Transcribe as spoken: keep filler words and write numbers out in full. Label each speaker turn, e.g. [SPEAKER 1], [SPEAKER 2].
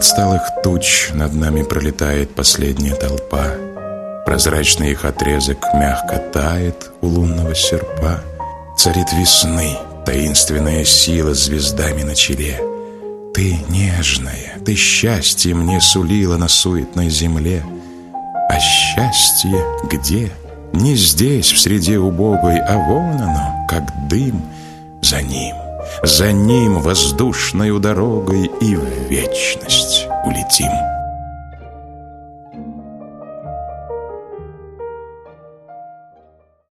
[SPEAKER 1] отсталых туч над нами пролетает последняя толпа. Прозрачный их отрезок мягко тает у лунного серпа. Царит весны таинственная сила с звездами на челе. Ты нежная, ты счастье мне сулила на суетной земле. А счастье где? Не здесь, в среде убогой, а вон оно, как дым. За ним, за ним воздушною дорогой и в вечность улетим.